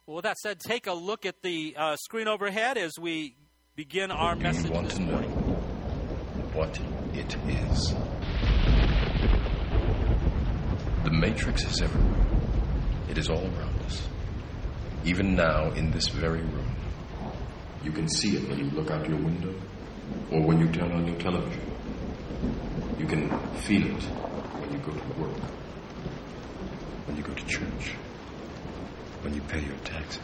Well, with that said, take a look at the screen overhead as we begin our message want this to know morning. what it is. The Matrix is everywhere. It is all around us. Even now, in this very room. You can see it when you look out your window or when you turn on your television. You can feel it when you go to work, when you go to church, when you pay your taxes.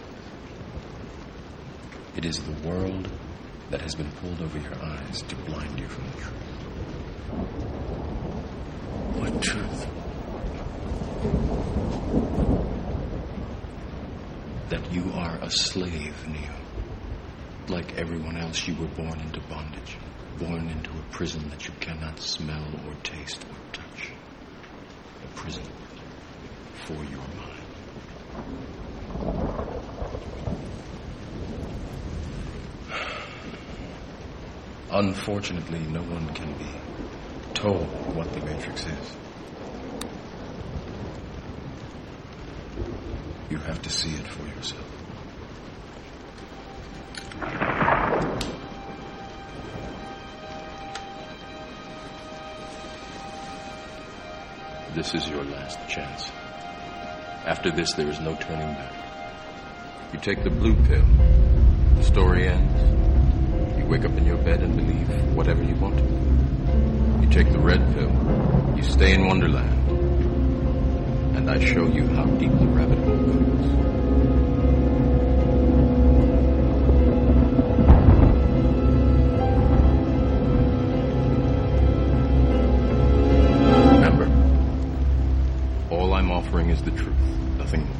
It is the world that has been pulled over your eyes to blind you from the truth. What truth? That you are a slave, Neo. Like everyone else, you were born into bondage, born into a prison that you cannot smell or taste or touch. A prison for your mind. Unfortunately, no one can be told what the Matrix is. You have to see it for yourself. This is your last chance. After this, there is no turning back. You take the blue pill. The story ends. You wake up in your bed and believe whatever you want to. You take the red pill. You stay in Wonderland. And I show you how deep the rabbit hole goes. Remember, all I'm offering is the truth, nothing more.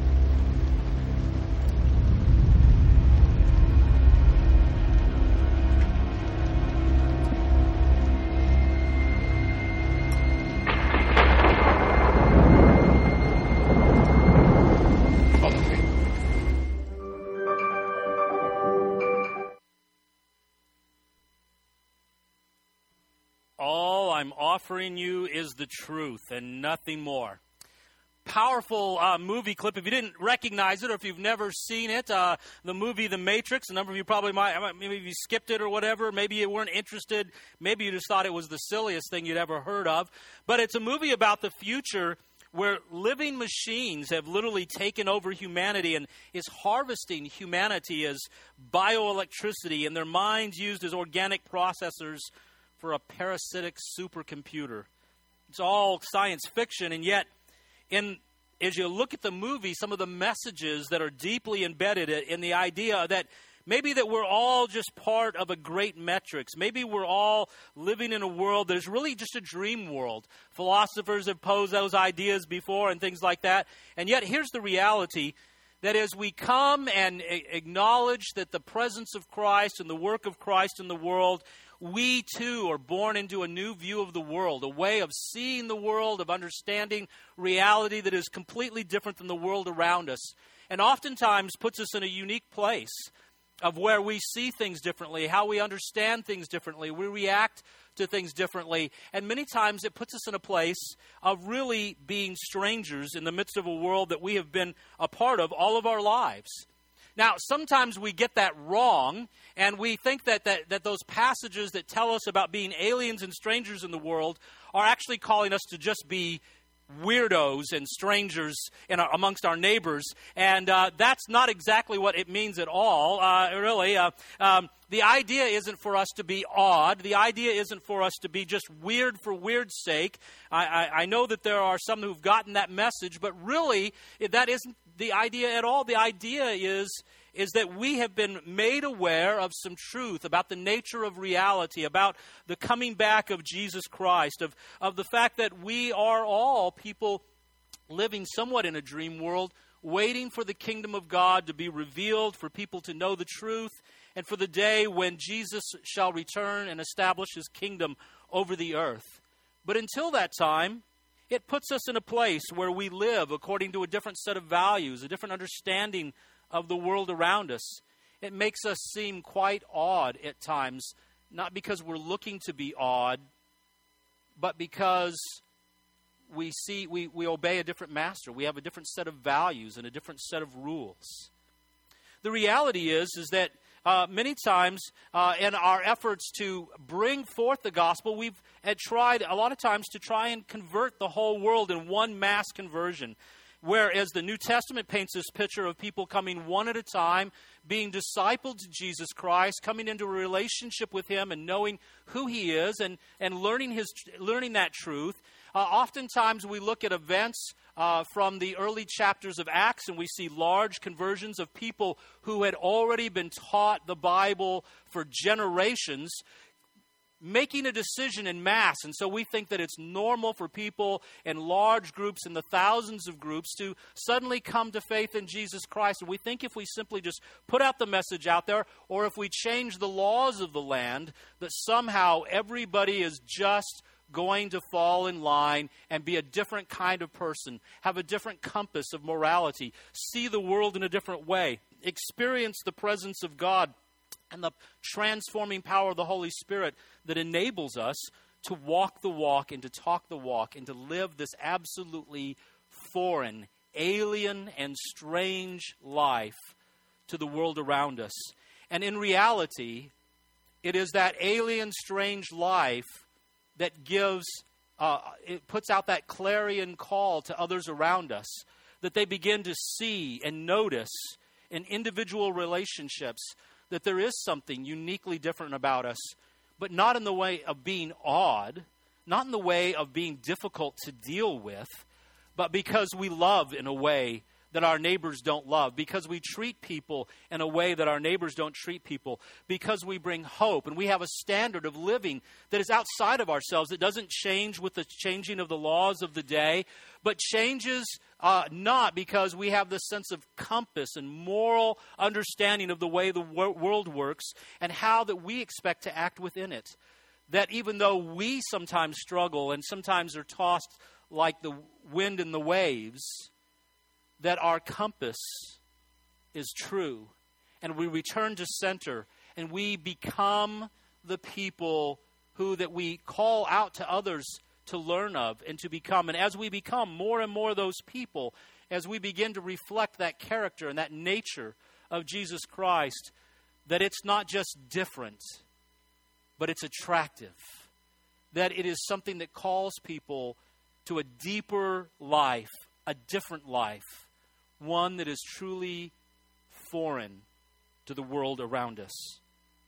Offering you is the truth and nothing more. Powerful movie clip. If you didn't recognize it or if you've never seen it, the movie The Matrix, a number of you probably maybe you skipped it or whatever. Maybe you weren't interested. Maybe you just thought it was the silliest thing you'd ever heard of. But it's a movie about the future where living machines have literally taken over humanity and is harvesting humanity as bioelectricity and their minds used as organic processors for a parasitic supercomputer. It's all science fiction, and yet, as you look at the movie, some of the messages that are deeply embedded in the idea that maybe that we're all just part of a great Matrix. Maybe we're all living in a world that is really just a dream world. Philosophers have posed those ideas before and things like that. And yet, here's the reality, that as we come and acknowledge that the presence of Christ and the work of Christ in the world, we too are born into a new view of the world, a way of seeing the world, of understanding reality that is completely different than the world around us, and oftentimes puts us in a unique place of where we see things differently, how we understand things differently, we react to things differently, and many times it puts us in a place of really being strangers in the midst of a world that we have been a part of all of our lives. Now, sometimes we get that wrong, and we think that those passages that tell us about being aliens and strangers in the world are actually calling us to just be weirdos and strangers amongst our neighbors, and that's not exactly what it means at all, really. The idea isn't for us to be odd. The idea isn't for us to be just weird for weird's sake. I know that there are some who've gotten that message, but really, that isn't the idea at all. The idea is that we have been made aware of some truth about the nature of reality, about the coming back of Jesus Christ, of the fact that we are all people living somewhat in a dream world, waiting for the kingdom of God to be revealed, for people to know the truth, and for the day when Jesus shall return and establish his kingdom over the earth. But until that time, it puts us in a place where we live according to a different set of values, a different understanding of the world around us. It makes us seem quite odd at times, not because we're looking to be odd, but because we obey a different master. We have a different set of values and a different set of rules. the reality is that many times in our efforts to bring forth the gospel, we've tried a lot of times to try and convert the whole world in one mass conversion. Whereas the New Testament paints this picture of people coming one at a time, being discipled to Jesus Christ, coming into a relationship with Him and knowing who He is and learning that truth. Oftentimes we look at events from the early chapters of Acts and we see large conversions of people who had already been taught the Bible for generations, making a decision in mass. And so we think that it's normal for people in large groups, in the thousands of groups, to suddenly come to faith in Jesus Christ. And we think if we simply just put out the message out there, or if we change the laws of the land, that somehow everybody is just going to fall in line and be a different kind of person, have a different compass of morality, see the world in a different way, experience the presence of God and the transforming power of the Holy Spirit that enables us to walk the walk and to talk the walk and to live this absolutely foreign, alien, and strange life to the world around us. And in reality, it is that alien, strange life that it puts out that clarion call to others around us, that they begin to see and notice in individual relationships that there is something uniquely different about us, but not in the way of being odd, not in the way of being difficult to deal with, but because we love in a way that our neighbors don't love, because we treat people in a way that our neighbors don't treat people, because we bring hope and we have a standard of living that is outside of ourselves, that doesn't change with the changing of the laws of the day, but changes not because we have this sense of compass and moral understanding of the way the world works and how that we expect to act within it. That even though we sometimes struggle and sometimes are tossed like the wind and the waves, that our compass is true, and we return to center, and we become the people who that we call out to others to learn of and to become. And as we become more and more those people, as we begin to reflect that character and that nature of Jesus Christ, that it's not just different, but it's attractive. That it is something that calls people to a deeper life, a different life, one that is truly foreign to the world around us.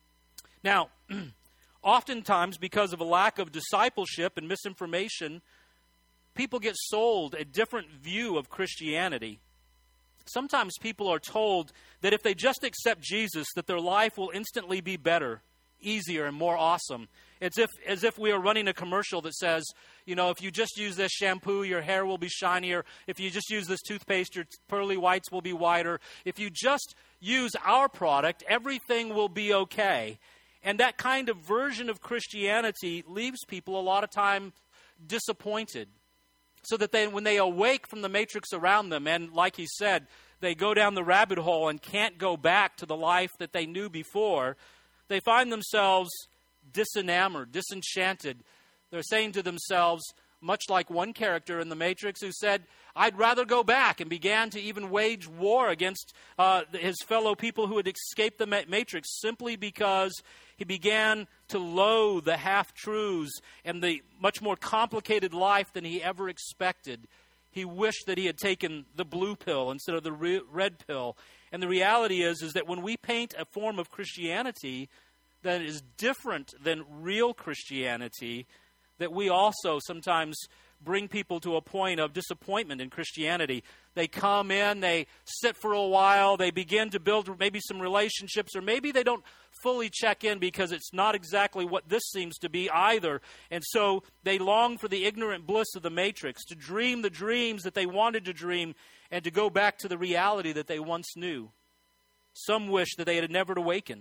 Now, oftentimes, because of a lack of discipleship and misinformation, people get sold a different view of Christianity. Sometimes people are told that if they just accept Jesus, that their life will instantly be better, easier, and more awesome. It's as if we are running a commercial that says, you know, if you just use this shampoo, your hair will be shinier. If you just use this toothpaste, your pearly whites will be whiter. If you just use our product, everything will be okay. And that kind of version of Christianity leaves people a lot of time disappointed. So that when they awake from the matrix around them, and like he said, they go down the rabbit hole and can't go back to the life that they knew before, they find themselves disenamored, disenchanted. They're saying to themselves, much like one character in The Matrix who said, I'd rather go back, and began to even wage war against his fellow people who had escaped the Matrix simply because he began to loathe the half-truths and the much more complicated life than he ever expected. He wished that he had taken the blue pill instead of the red pill. And the reality is that when we paint a form of Christianity that is different than real Christianity, that we also sometimes bring people to a point of disappointment in Christianity. They come in, they sit for a while, they begin to build maybe some relationships, or maybe they don't fully check in because it's not exactly what this seems to be either. And so they long for the ignorant bliss of the Matrix, to dream the dreams that they wanted to dream, and to go back to the reality that they once knew. Some wish that they had never awakened,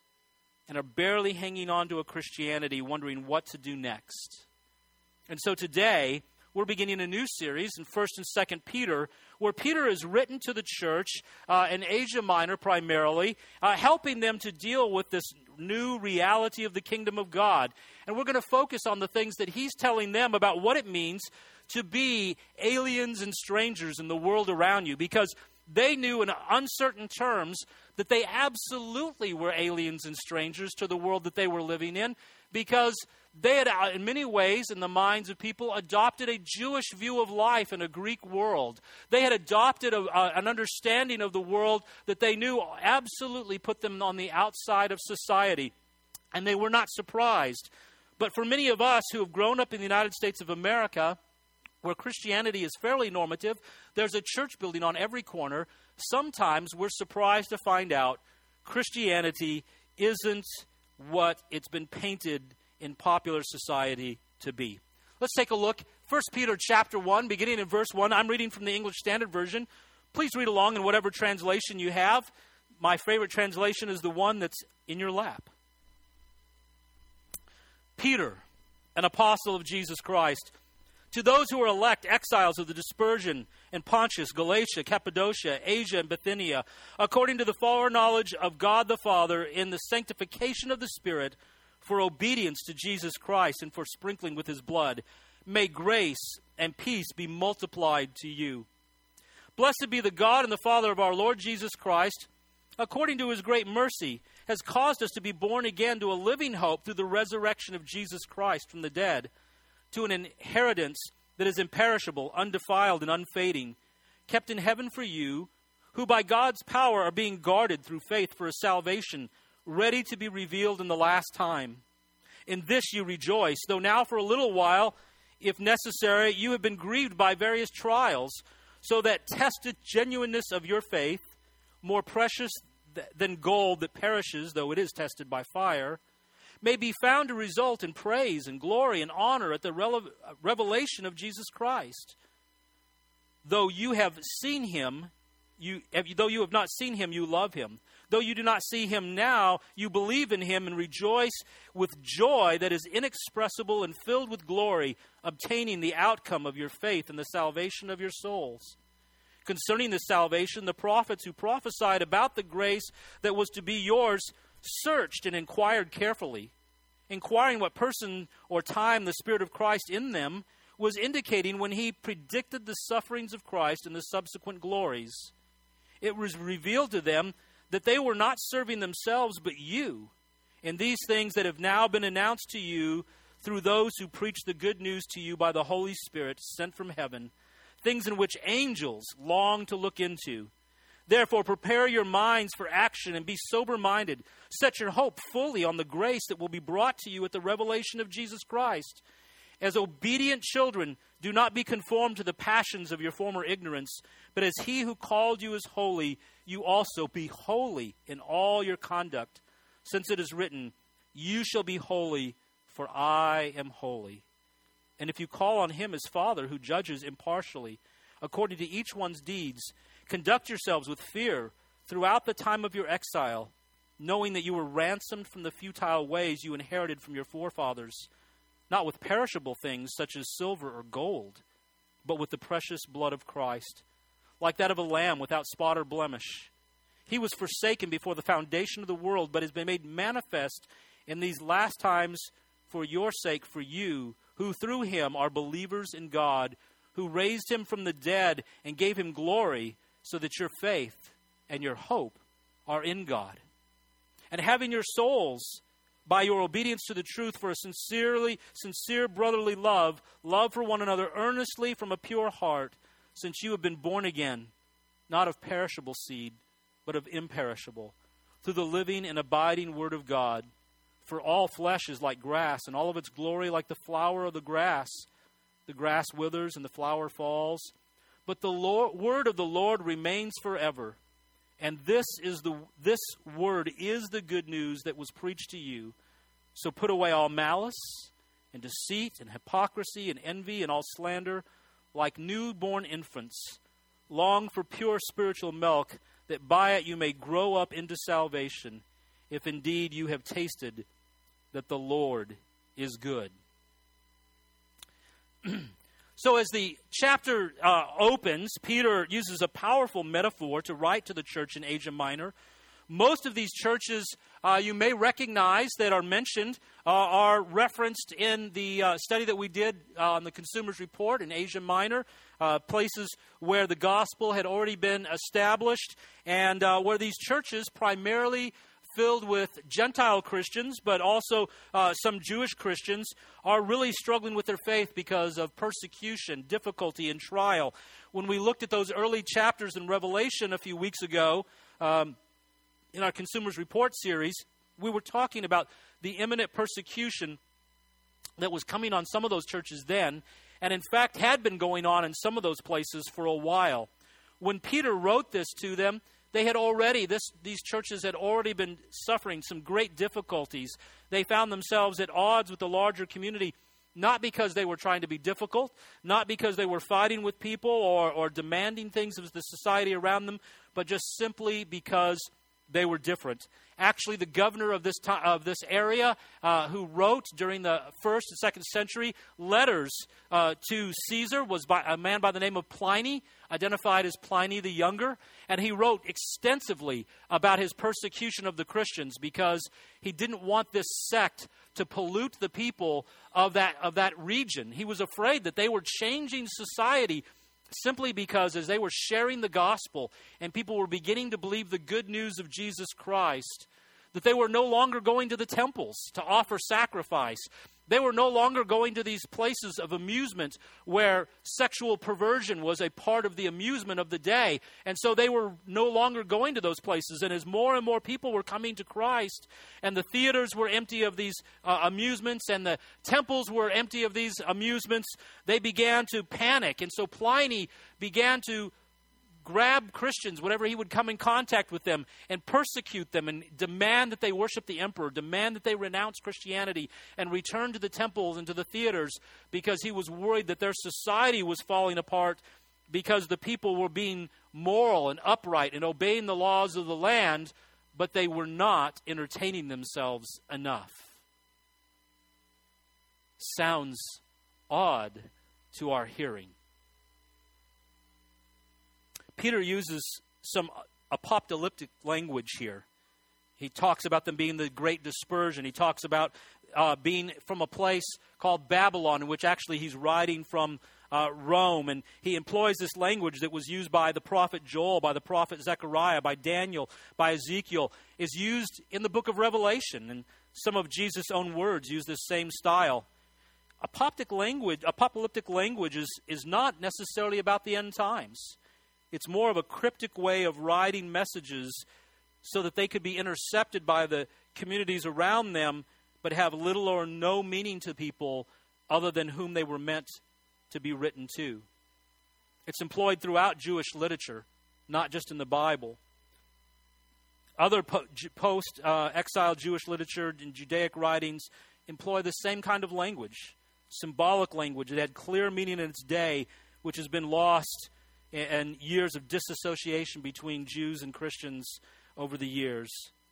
and are barely hanging on to a Christianity, wondering what to do next. And so today, we're beginning a new series in 1 and 2 Peter, where Peter is written to the church in Asia Minor primarily, helping them to deal with this new reality of the kingdom of God. And we're going to focus on the things that he's telling them about what it means to be aliens and strangers in the world around you. Because They knew in uncertain terms that they absolutely were aliens and strangers to the world that they were living in, because they had, in many ways, in the minds of people, adopted a Jewish view of life in a Greek world. They had adopted an understanding of the world that they knew absolutely put them on the outside of society, and they were not surprised. But for many of us who have grown up in the United States of America, where Christianity is fairly normative, there's a church building on every corner, sometimes we're surprised to find out Christianity isn't what it's been painted in popular society to be. Let's take a look. 1 Peter chapter 1, beginning in verse 1. I'm reading from the English Standard Version. Please read along in whatever translation you have. My favorite translation is the one that's in your lap. Peter, an apostle of Jesus Christ, to those who are elect, exiles of the dispersion in Pontus, Galatia, Cappadocia, Asia, and Bithynia, according to the foreknowledge of God the Father, in the sanctification of the Spirit, for obedience to Jesus Christ and for sprinkling with his blood, may grace and peace be multiplied to you. Blessed be the God and the Father of our Lord Jesus Christ, according to his great mercy, has caused us to be born again to a living hope through the resurrection of Jesus Christ from the dead, to an inheritance that is imperishable, undefiled, and unfading, kept in heaven for you, who by God's power are being guarded through faith for a salvation ready to be revealed in the last time. In this you rejoice, though now for a little while, if necessary, you have been grieved by various trials, so that tested genuineness of your faith, more precious than gold that perishes, though it is tested by fire, may be found to result in praise and glory and honor at the revelation of Jesus Christ. Though you have seen him, though you have not seen him, you love him. Though you do not see him now, you believe in him and rejoice with joy that is inexpressible and filled with glory, obtaining the outcome of your faith and the salvation of your souls. Concerning this salvation, the prophets who prophesied about the grace that was to be yours searched and inquired carefully, inquiring what person or time the Spirit of Christ in them was indicating when he predicted the sufferings of Christ and the subsequent glories. It was revealed to them that they were not serving themselves but you, in these things that have now been announced to you through those who preach the good news to you by the Holy Spirit sent from heaven, things in which angels long to look into. Therefore, prepare your minds for action and be sober-minded. Set your hope fully on the grace that will be brought to you at the revelation of Jesus Christ. As obedient children, do not be conformed to the passions of your former ignorance, but as he who called you is holy, you also be holy in all your conduct, since it is written, you shall be holy, for I am holy. And if you call on him as Father, who judges impartially, according to each one's deeds, conduct yourselves with fear throughout the time of your exile, knowing that you were ransomed from the futile ways you inherited from your forefathers, not with perishable things such as silver or gold, but with the precious blood of Christ, like that of a lamb without spot or blemish. He was forsaken before the foundation of the world, but has been made manifest in these last times for your sake, for you, who through him are believers in God, who raised him from the dead and gave him glory, so that your faith and your hope are in God. And having your souls, by your obedience to the truth, for a sincere brotherly love for one another earnestly from a pure heart, since you have been born again, not of perishable seed, but of imperishable, through the living and abiding word of God. For all flesh is like grass, and all of its glory like the flower of the grass. The grass withers and the flower falls, but the word of the Lord remains forever. And this word is the good news that was preached to you. So put away all malice and deceit and hypocrisy and envy and all slander. Like newborn infants, long for pure spiritual milk, that by it you may grow up into salvation, if indeed you have tasted that the Lord is good. So as the chapter opens, Peter uses a powerful metaphor to write to the church in Asia Minor. Most of these churches you may recognize that are mentioned are referenced in the study that we did on the Consumer's Report in Asia Minor. places where the gospel had already been established, and where these churches, primarily filled with Gentile Christians, but also some Jewish Christians, are really struggling with their faith because of persecution, difficulty, and trial. When we looked at those early chapters in Revelation a few weeks ago, in our Consumers Report series, we were talking about the imminent persecution that was coming on some of those churches then, and in fact had been going on in some of those places for a while. When Peter wrote this to them, they had already, these churches had already been suffering some great difficulties. They found themselves at odds with the larger community, not because they were trying to be difficult, not because they were fighting with people or demanding things of the society around them, but just simply because they were different. Actually, the governor of this area, who wrote during the 1st and 2nd century letters to Caesar, was a man by the name of Pliny, identified as Pliny the Younger, and he wrote extensively about his persecution of the Christians because he didn't want this sect to pollute the people of that region. He was afraid that they were changing society simply because as they were sharing the gospel and people were beginning to believe the good news of Jesus Christ, that they were no longer going to the temples to offer sacrifice. They were no longer going to these places of amusement where sexual perversion was a part of the amusement of the day. And so they were no longer going to those places. And as more and more people were coming to Christ, and the theaters were empty of these amusements, and the temples were empty of these amusements, they began to panic. And so Pliny began to grab Christians whenever he would come in contact with them and persecute them and demand that they worship the emperor, demand that they renounce Christianity and return to the temples and to the theaters, because he was worried that their society was falling apart because the people were being moral and upright and obeying the laws of the land, but they were not entertaining themselves enough. Sounds odd to our hearing. Peter uses some apocalyptic language here. He talks about them being the great dispersion. He talks about being from a place called Babylon, in which actually he's writing from Rome. And he employs this language that was used by the prophet Joel, by the prophet Zechariah, by Daniel, by Ezekiel, is used in the book of Revelation. And some of Jesus' own words use this same style. Apocalyptic language is not necessarily about the end times. It's more of a cryptic way of writing messages so that they could be intercepted by the communities around them, but have little or no meaning to people other than whom they were meant to be written to. It's employed throughout Jewish literature, not just in the Bible. Other post-exile Jewish literature and Judaic writings employ the same kind of language, symbolic language that had clear meaning in its day, which has been lost and years of disassociation between Jews and Christians over the years.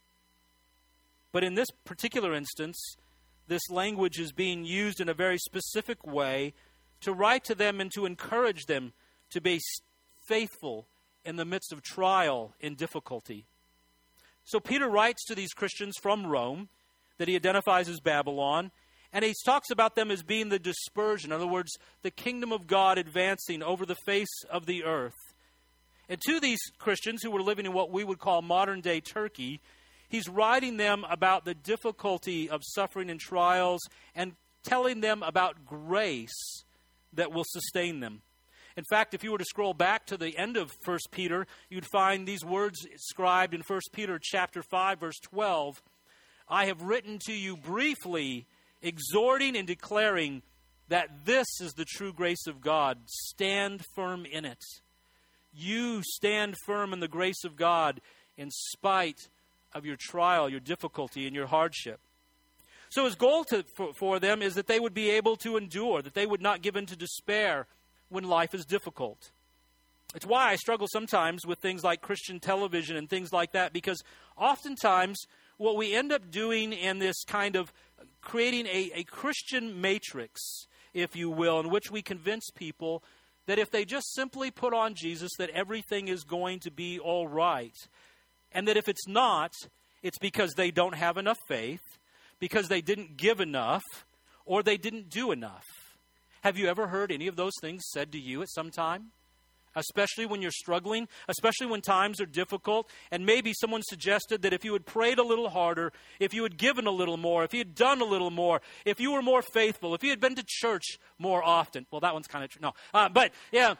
But in this particular instance, this language is being used in a very specific way to write to them and to encourage them to be faithful in the midst of trial and difficulty. So Peter writes to these Christians from Rome that he identifies as Babylon, and he talks about them as being the dispersion. In other words, the kingdom of God advancing over the face of the earth. And to these Christians who were living in what we would call modern-day Turkey, he's writing them about the difficulty of suffering and trials and telling them about grace that will sustain them. In fact, if you were to scroll back to the end of 1 Peter, you'd find these words inscribed in 1 Peter chapter 5, verse 12. I have written to you briefly, exhorting and declaring that this is the true grace of God. Stand firm in it. You stand firm in the grace of God in spite of your trial, your difficulty, and your hardship. So his goal for them is that they would be able to endure, that they would not give in to despair when life is difficult. It's why I struggle sometimes with things like Christian television and things like that, because oftentimes what we end up doing in this kind of creating a Christian matrix, if you will, in which we convince people that if they just simply put on Jesus, that everything is going to be all right. And that if it's not, it's because they don't have enough faith, because they didn't give enough, or they didn't do enough. Have you ever heard any of those things said to you at some time? Especially when you're struggling, especially when times are difficult, and maybe someone suggested that if you had prayed a little harder, if you had given a little more, if you had done a little more, if you were more faithful, if you had been to church more often. Well, that one's kind of true. No, but yeah,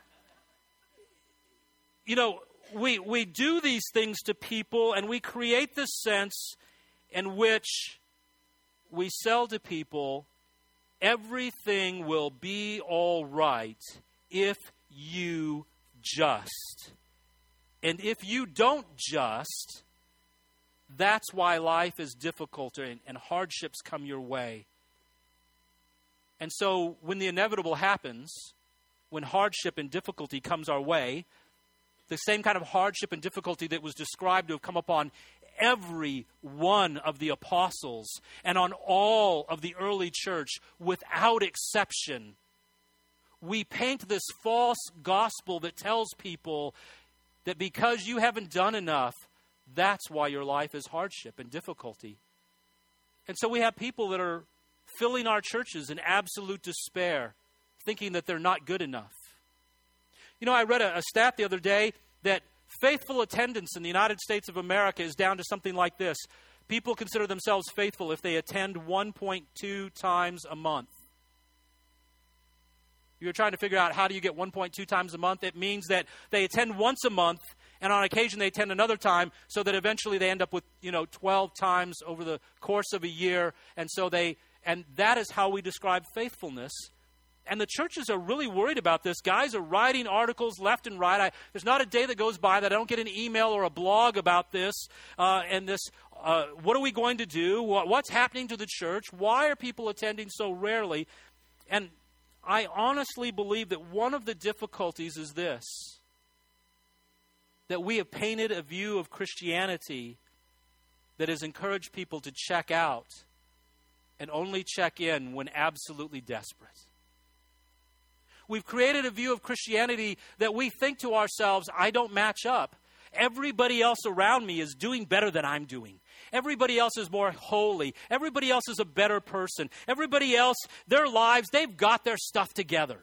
you know, we do these things to people, and we create this sense in which we sell to people, everything will be all right if you just. And if you don't just, that's why life is difficult and hardships come your way. And so when the inevitable happens, when hardship and difficulty comes our way, the same kind of hardship and difficulty that was described to have come upon every one of the apostles and on all of the early church without exception, we paint this false gospel that tells people that because you haven't done enough, that's why your life is hardship and difficulty. And so we have people that are filling our churches in absolute despair, thinking that they're not good enough. You know, I read a stat the other day that faithful attendance in the United States of America is down to something like this. People consider themselves faithful if they attend 1.2 times a month. You're trying to figure out how do you get 1.2 times a month. It means that they attend once a month, and on occasion they attend another time, so that eventually they end up with 12 times over the course of a year. And that is how we describe faithfulness. And the churches are really worried about this. Guys are writing articles left and right. There's not a day that goes by that I don't get an email or a blog about this. What are we going to do? What's happening to the church? Why are people attending so rarely? And I honestly believe that one of the difficulties is this, that we have painted a view of Christianity that has encouraged people to check out and only check in when absolutely desperate. We've created a view of Christianity that we think to ourselves, I don't match up. Everybody else around me is doing better than I'm doing. Everybody else is more holy. Everybody else is a better person. Everybody else, their lives, they've got their stuff together.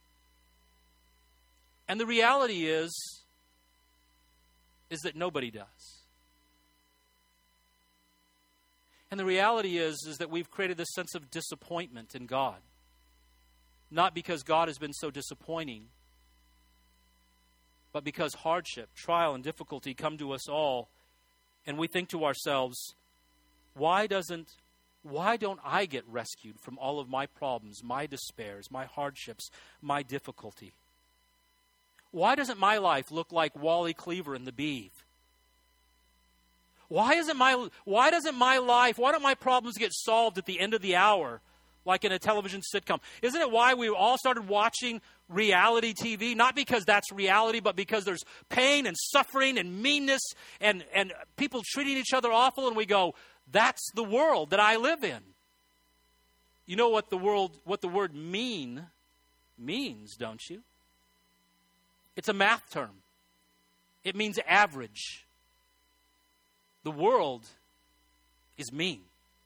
And the reality is that nobody does. And the reality is that we've created this sense of disappointment in God. Not because God has been so disappointing, but because hardship, trial, and difficulty come to us all, and we think to ourselves, why don't I get rescued from all of my problems, my despairs, my hardships, my difficulty? Why doesn't my life look like Wally Cleaver in The Beeve? Why don't my problems get solved at the end of the hour like in a television sitcom? Isn't it why we all started watching reality TV? Not because that's reality, but because there's pain and suffering and meanness and people treating each other awful, and we go, that's the world that I live in. You know what the word mean means, don't you? It's a math term. It means average. The world is mean.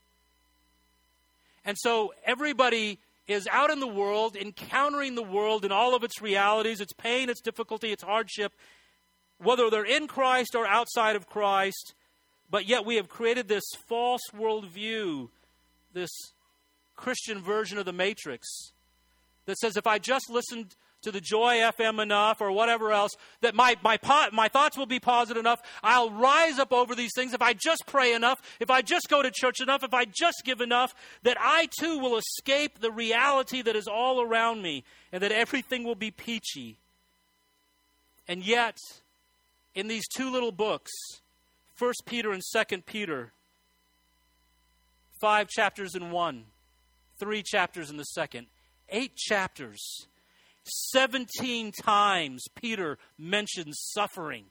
And so everybody is out in the world, encountering the world in all of its realities, its pain, its difficulty, its hardship, whether they're in Christ or outside of Christ. But yet we have created this false worldview, this Christian version of the Matrix, that says if I just listened to the Joy FM enough or whatever else, that my thoughts will be positive enough. I'll rise up over these things if I just pray enough, if I just go to church enough, if I just give enough, that I too will escape the reality that is all around me and that everything will be peachy. And yet, in these two little books, 1 Peter and 2 Peter, 5 chapters in one, 3 chapters in the second, 8 chapters, 17 times Peter mentions suffering.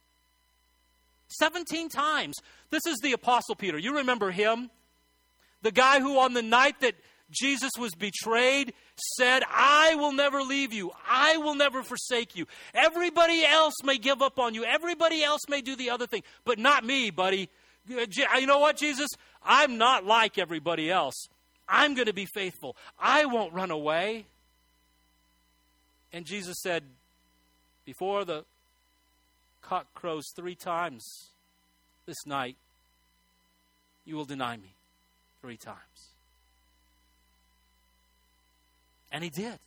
17 times. This is the Apostle Peter. You remember him? The guy who on the night that Jesus was betrayed said, I will never leave you. I will never forsake you. Everybody else may give up on you. Everybody else may do the other thing, but not me, buddy. You know what, Jesus? I'm not like everybody else. I'm going to be faithful. I won't run away. And Jesus said, before the cock crows 3 times this night, you will deny me 3 times. And he did.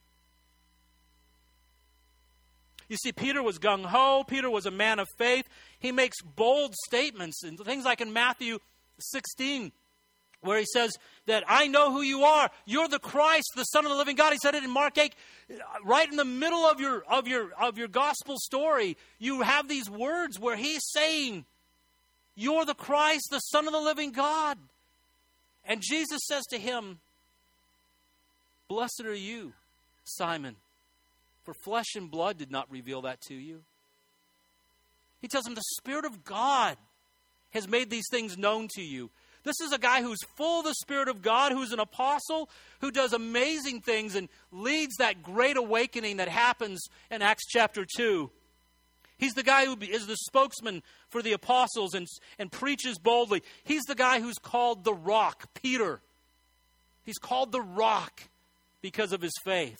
You see, Peter was gung-ho. Peter was a man of faith. He makes bold statements, and things like in Matthew 16, where he says that I know who you are. You're the Christ, the Son of the living God. He said it in Mark 8. Right in the middle of your gospel story, you have these words where he's saying, you're the Christ, the Son of the living God. And Jesus says to him, blessed are you, Simon, for flesh and blood did not reveal that to you. He tells him the Spirit of God has made these things known to you. This is a guy who's full of the Spirit of God, who's an apostle, who does amazing things and leads that great awakening that happens in Acts chapter 2. He's the guy who is the spokesman for the apostles and preaches boldly. He's the guy who's called the Rock, Peter. He's called the Rock because of his faith.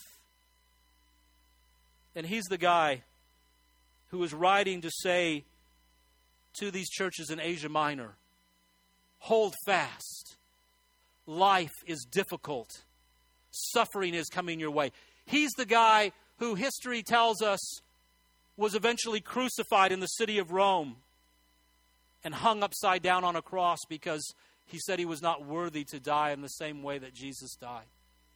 And he's the guy who is writing to say to these churches in Asia Minor, hold fast. Life is difficult. Suffering is coming your way. He's the guy who history tells us was eventually crucified in the city of Rome and hung upside down on a cross because he said he was not worthy to die in the same way that Jesus died.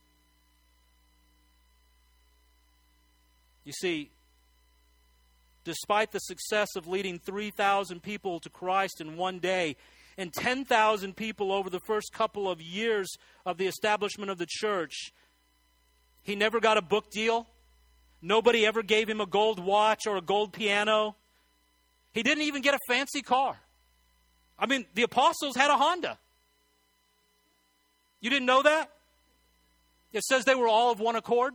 You see, despite the success of leading 3,000 people to Christ in one day and 10,000 people over the first couple of years of the establishment of the church, he never got a book deal. Nobody ever gave him a gold watch or a gold piano. He didn't even get a fancy car. I mean, the apostles had a Honda. You didn't know that? It says they were all of one accord.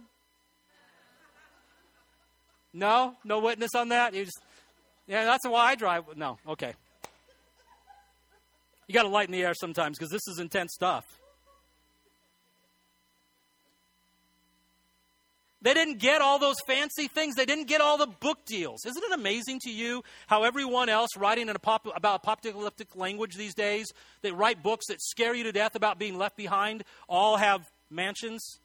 No? No witness on that? Yeah, that's why I drive. No, okay. You got to lighten the air sometimes because this is intense stuff. They didn't get all those fancy things. They didn't get all the book deals. Isn't it amazing to you how everyone else writing about apocalyptic language these days, they write books that scare you to death about being left behind, all have mansions?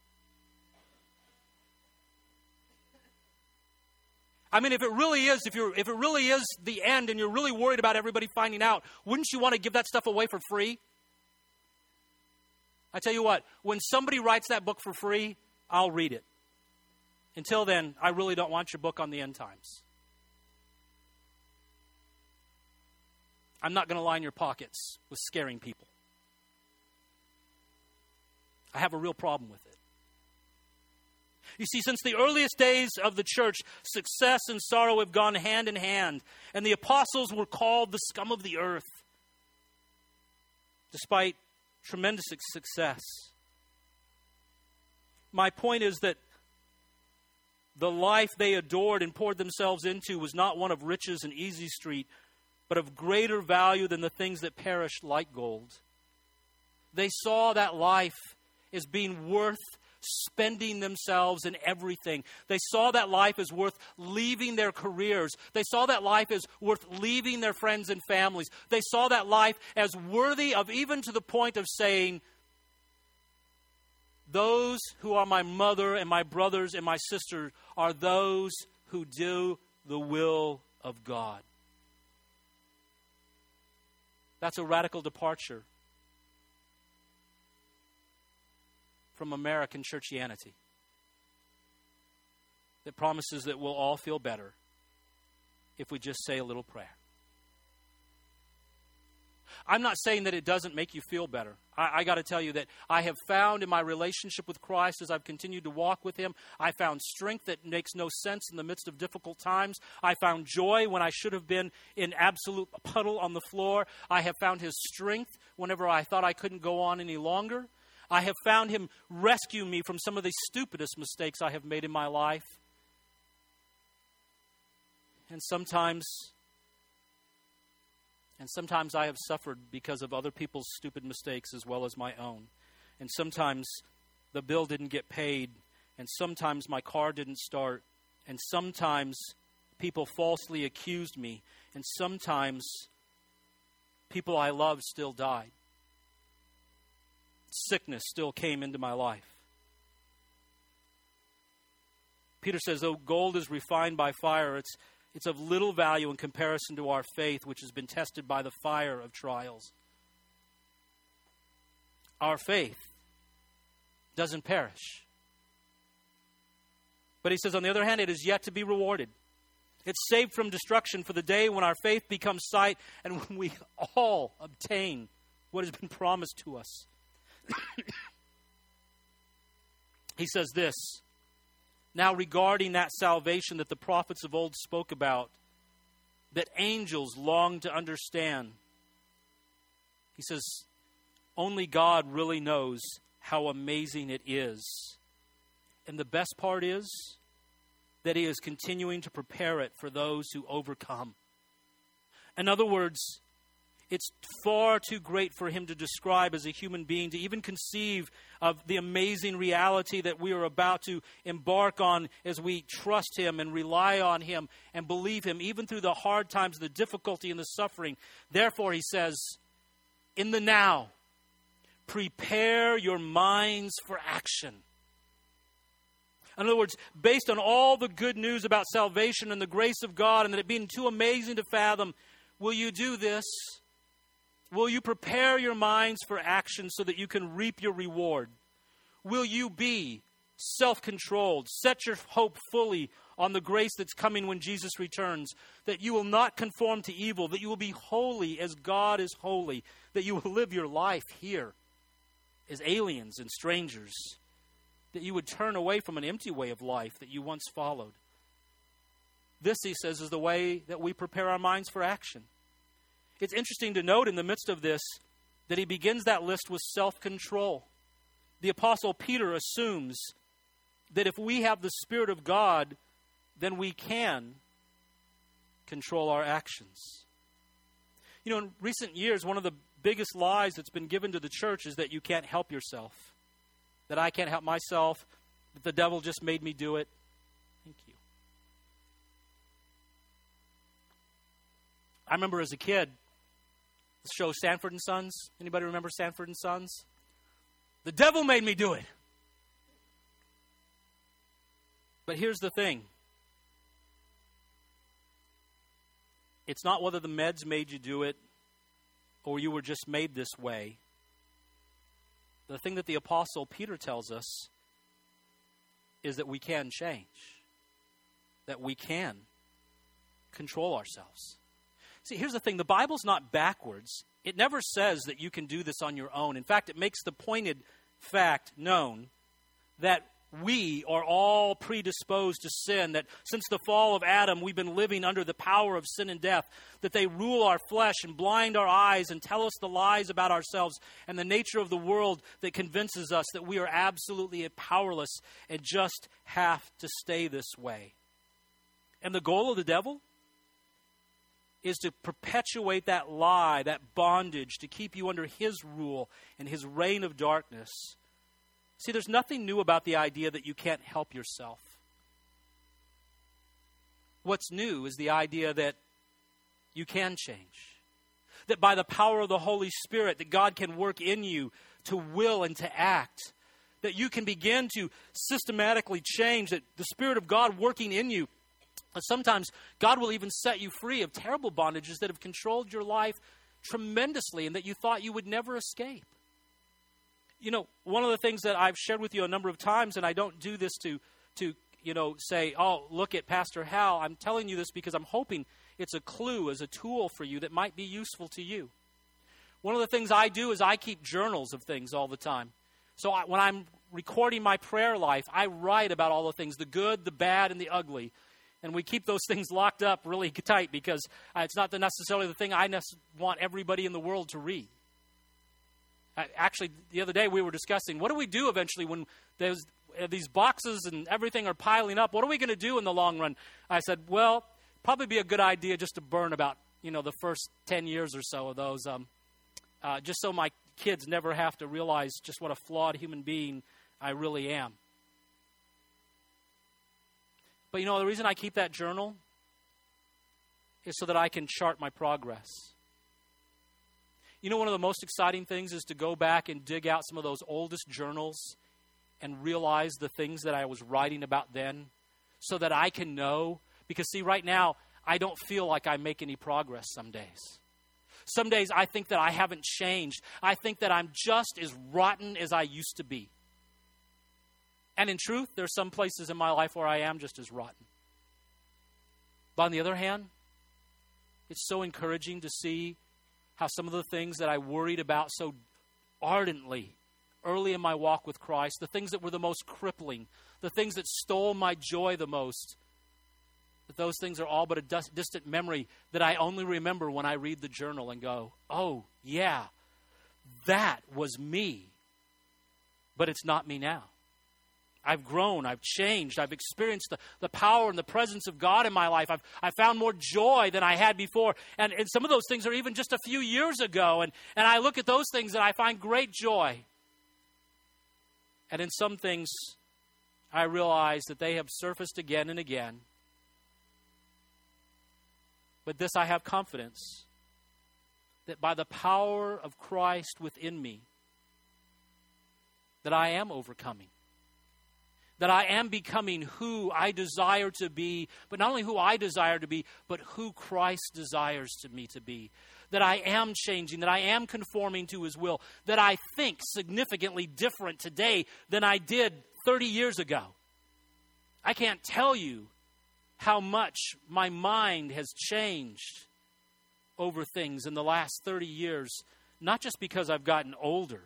I mean, if it really is the end and you're really worried about everybody finding out, wouldn't you want to give that stuff away for free? I tell you what, when somebody writes that book for free, I'll read it. Until then, I really don't want your book on the end times. I'm not going to line your pockets with scaring people. I have a real problem with it. You see, since the earliest days of the church, success and sorrow have gone hand in hand, and the apostles were called the scum of the earth, despite tremendous success. My point is that the life they adored and poured themselves into was not one of riches and easy street, but of greater value than the things that perish like gold. They saw that life as being worth spending themselves in everything. They saw that life as worth leaving their careers. They saw that life as worth leaving their friends and families. They saw that life as worthy of, even to the point of saying, those who are my mother and my brothers and my sister are those who do the will of God. That's a radical departure from American churchianity that promises that we'll all feel better if we just say a little prayer. I'm not saying that it doesn't make you feel better. I got to tell you that I have found in my relationship with Christ, as I've continued to walk with Him, I found strength that makes no sense in the midst of difficult times. I found joy when I should have been in absolute puddle on the floor. I have found His strength whenever I thought I couldn't go on any longer. I have found Him rescue me from some of the stupidest mistakes I have made in my life. And sometimes I have suffered because of other people's stupid mistakes as well as my own. And sometimes the bill didn't get paid and sometimes my car didn't start, and sometimes people falsely accused me, and sometimes people I loved still died. Sickness still came into my life. Peter says, though gold is refined by fire, it's of little value in comparison to our faith, which has been tested by the fire of trials. Our faith doesn't perish. But he says, on the other hand, it is yet to be rewarded. It's saved from destruction for the day when our faith becomes sight and when we all obtain what has been promised to us. He says this, now regarding that salvation that the prophets of old spoke about, that angels long to understand. He says, only God really knows how amazing it is. And the best part is that he is continuing to prepare it for those who overcome. In other words, it's far too great for him to describe as a human being, to even conceive of the amazing reality that we are about to embark on as we trust him and rely on him and believe him, even through the hard times, the difficulty and the suffering. Therefore, he says, in the now, prepare your minds for action. In other words, based on all the good news about salvation and the grace of God and that it being too amazing to fathom, will you do this? Will you prepare your minds for action so that you can reap your reward? Will you be self-controlled? Set your hope fully on the grace that's coming when Jesus returns, that you will not conform to evil, that you will be holy as God is holy, that you will live your life here as aliens and strangers, that you would turn away from an empty way of life that you once followed. This, he says, is the way that we prepare our minds for action. It's interesting to note in the midst of this that he begins that list with self-control. The Apostle Peter assumes that if we have the Spirit of God, then we can control our actions. You know, in recent years, one of the biggest lies that's been given to the church is that you can't help yourself, that I can't help myself, that the devil just made me do it. Thank you. I remember as a kid, the show Sanford and Sons. Anybody remember Sanford and Sons? The devil made me do it. But here's the thing. It's not whether the meds made you do it or you were just made this way. The thing that the Apostle Peter tells us is that we can change, that we can control ourselves. See, here's the thing. The Bible's not backwards. It never says that you can do this on your own. In fact, it makes the pointed fact known that we are all predisposed to sin, that since the fall of Adam, we've been living under the power of sin and death, that they rule our flesh and blind our eyes and tell us the lies about ourselves and the nature of the world that convinces us that we are absolutely powerless and just have to stay this way. And the goal of the devil is to perpetuate that lie, that bondage, to keep you under his rule and his reign of darkness. See, there's nothing new about the idea that you can't help yourself. What's new is the idea that you can change. That by the power of the Holy Spirit, that God can work in you to will and to act. That you can begin to systematically change, that the Spirit of God working in you. Sometimes God will even set you free of terrible bondages that have controlled your life tremendously and that you thought you would never escape. You know, one of the things that I've shared with you a number of times, and I don't do this to say, oh, look at Pastor Hal. I'm telling you this because I'm hoping it's a clue as a tool for you that might be useful to you. One of the things I do is I keep journals of things all the time. So when I'm recording my prayer life, I write about all the things, the good, the bad, and the ugly. And we keep those things locked up really tight because it's not necessarily the thing I want everybody in the world to read. Actually, the other day we were discussing, what do we do eventually when there's these boxes and everything are piling up? What are we going to do in the long run? I said, well, probably be a good idea just to burn about, the first 10 years or so of those, just so my kids never have to realize just what a flawed human being I really am. But you know, the reason I keep that journal is so that I can chart my progress. You know, one of the most exciting things is to go back and dig out some of those oldest journals and realize the things that I was writing about then so that I can know. Because see, right now, I don't feel like I make any progress some days. Some days I think that I haven't changed. I think that I'm just as rotten as I used to be. And in truth, there's some places in my life where I am just as rotten. But on the other hand, it's so encouraging to see how some of the things that I worried about so ardently early in my walk with Christ, the things that were the most crippling, the things that stole my joy the most, that those things are all but a distant memory that I only remember when I read the journal and go, oh, yeah, that was me. But it's not me now. I've grown, I've changed, I've experienced the power and the presence of God in my life. I've found more joy than I had before. And some of those things are even just a few years ago. And I look at those things and I find great joy. And in some things, I realize that they have surfaced again and again. But this I have confidence that by the power of Christ within me, that I am overcoming. That I am becoming who I desire to be, but not only who I desire to be, but who Christ desires me to be. That I am changing, that I am conforming to His will, that I think significantly different today than I did 30 years ago. I can't tell you how much my mind has changed over things in the last 30 years, not just because I've gotten older,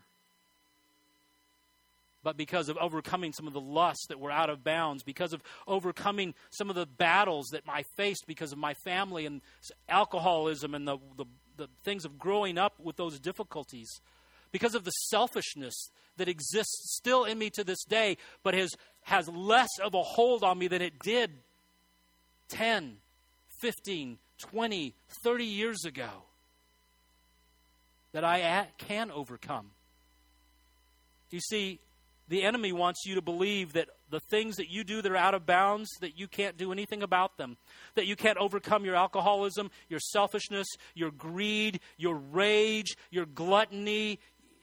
but because of overcoming some of the lusts that were out of bounds, because of overcoming some of the battles that I faced because of my family and alcoholism and the things of growing up with those difficulties, because of the selfishness that exists still in me to this day, but has less of a hold on me than it did 10, 15, 20, 30 years ago, that I can overcome. You see, the enemy wants you to believe that the things that you do that are out of bounds, that you can't do anything about them, that you can't overcome your alcoholism, your selfishness, your greed, your rage, your gluttony.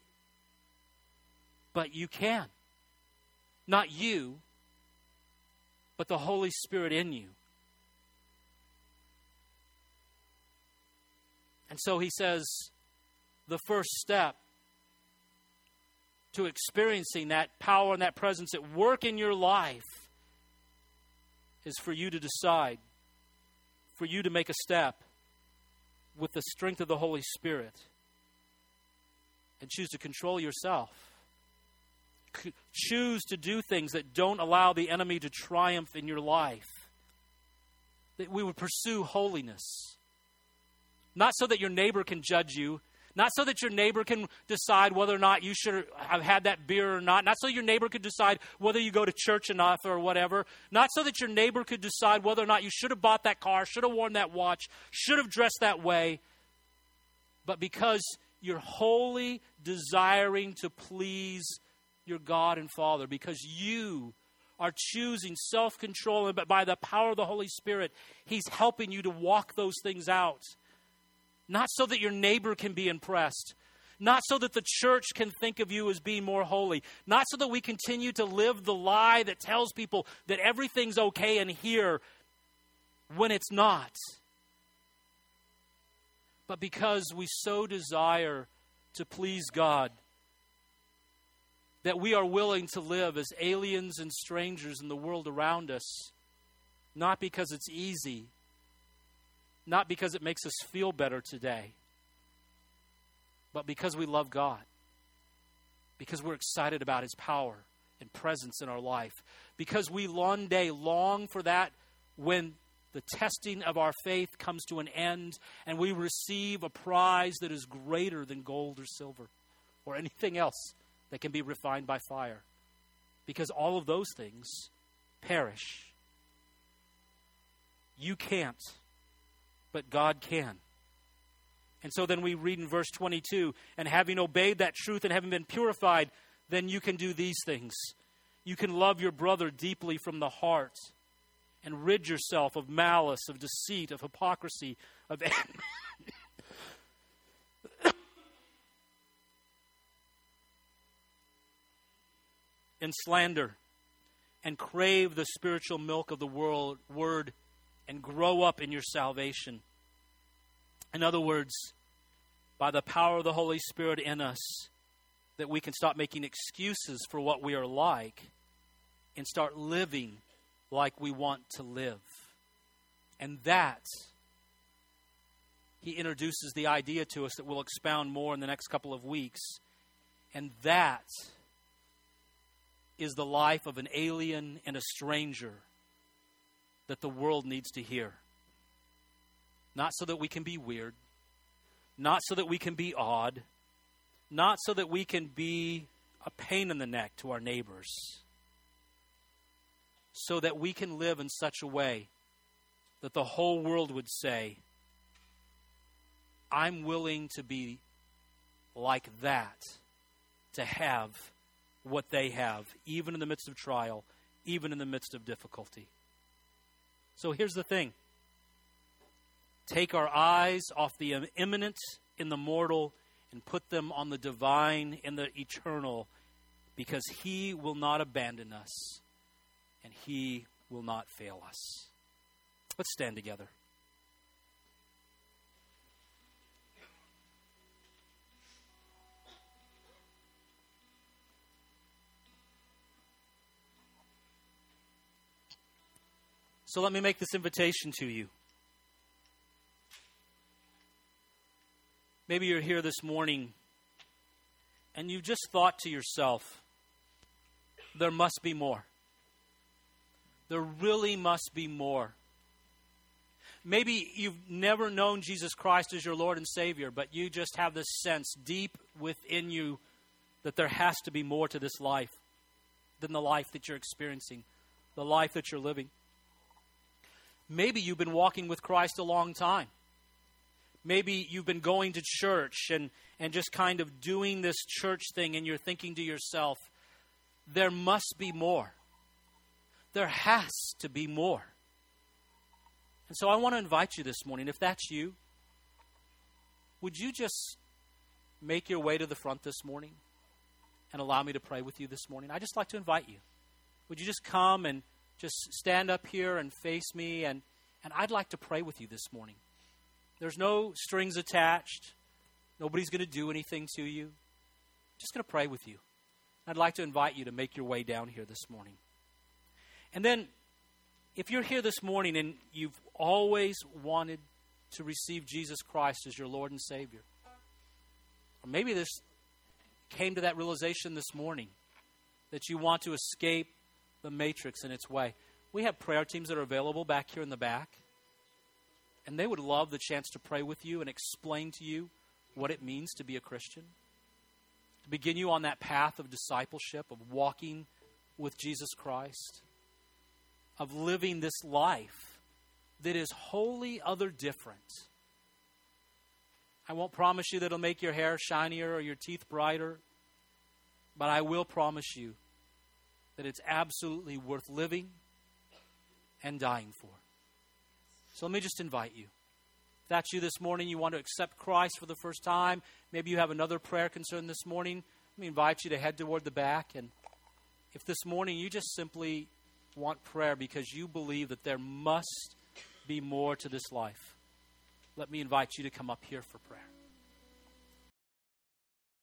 But you can. Not you, but the Holy Spirit in you. And so he says, the first step to experiencing that power and that presence at work in your life is for you to decide, for you to make a step with the strength of the Holy Spirit and choose to control yourself. Choose to do things that don't allow the enemy to triumph in your life. That we would pursue holiness. Not so that your neighbor can judge you. Not so that your neighbor can decide whether or not you should have had that beer or not. Not so your neighbor could decide whether you go to church enough or whatever. Not so that your neighbor could decide whether or not you should have bought that car, should have worn that watch, should have dressed that way. But because you're wholly desiring to please your God and Father. Because you are choosing self-control. But by the power of the Holy Spirit, He's helping you to walk those things out. Not so that your neighbor can be impressed. Not so that the church can think of you as being more holy. Not so that we continue to live the lie that tells people that everything's okay in here when it's not. But because we so desire to please God that we are willing to live as aliens and strangers in the world around us, not because it's easy, not because it makes us feel better today, but because we love God, because we're excited about His power and presence in our life, because we one day long for that when the testing of our faith comes to an end and we receive a prize that is greater than gold or silver or anything else that can be refined by fire, because all of those things perish. You can't. But God can. And so then we read in verse 22, and having obeyed that truth and having been purified, then you can do these things. You can love your brother deeply from the heart. and rid yourself of malice, of deceit, of hypocrisy, of and slander, and crave the spiritual milk of the word and grow up in your salvation. In other words, by the power of the Holy Spirit in us, that we can stop making excuses for what we are like and start living like we want to live. And that, he introduces the idea to us that we'll expound more in the next couple of weeks. And that is the life of an alien and a stranger that the world needs to hear. Not so that we can be weird, not so that we can be odd, not so that we can be a pain in the neck to our neighbors, so that we can live in such a way that the whole world would say, I'm willing to be like that, to have what they have, even in the midst of trial, even in the midst of difficulty. So here's the thing. Take our eyes off the imminent in the mortal and put them on the divine in the eternal, because he will not abandon us and he will not fail us. Let's stand together. So let me make this invitation to you. Maybe you're here this morning and you just thought to yourself, there must be more. There really must be more. Maybe you've never known Jesus Christ as your Lord and Savior, but you just have this sense deep within you that there has to be more to this life than the life that you're experiencing, the life that you're living. Maybe you've been walking with Christ a long time. Maybe you've been going to church and just kind of doing this church thing, and you're thinking to yourself, there must be more. There has to be more. And so I want to invite you this morning, if that's you, would you just make your way to the front this morning and allow me to pray with you this morning? I'd just like to invite you. Would you just come and just stand up here and face me, and I'd like to pray with you this morning. There's no strings attached. Nobody's going to do anything to you. I'm just going to pray with you. I'd like to invite you to make your way down here this morning. And then, if you're here this morning and you've always wanted to receive Jesus Christ as your Lord and Savior, or maybe this came to that realization this morning that you want to escape the matrix in its way, we have prayer teams that are available back here in the back, and they would love the chance to pray with you and explain to you what it means to be a Christian, to begin you on that path of discipleship, of walking with Jesus Christ, of living this life that is wholly other different. I won't promise you that it'll make your hair shinier or your teeth brighter, but I will promise you that it's absolutely worth living and dying for. So let me just invite you. If that's you this morning, you want to accept Christ for the first time, maybe you have another prayer concern this morning, let me invite you to head toward the back. And if this morning you just simply want prayer because you believe that there must be more to this life, let me invite you to come up here for prayer.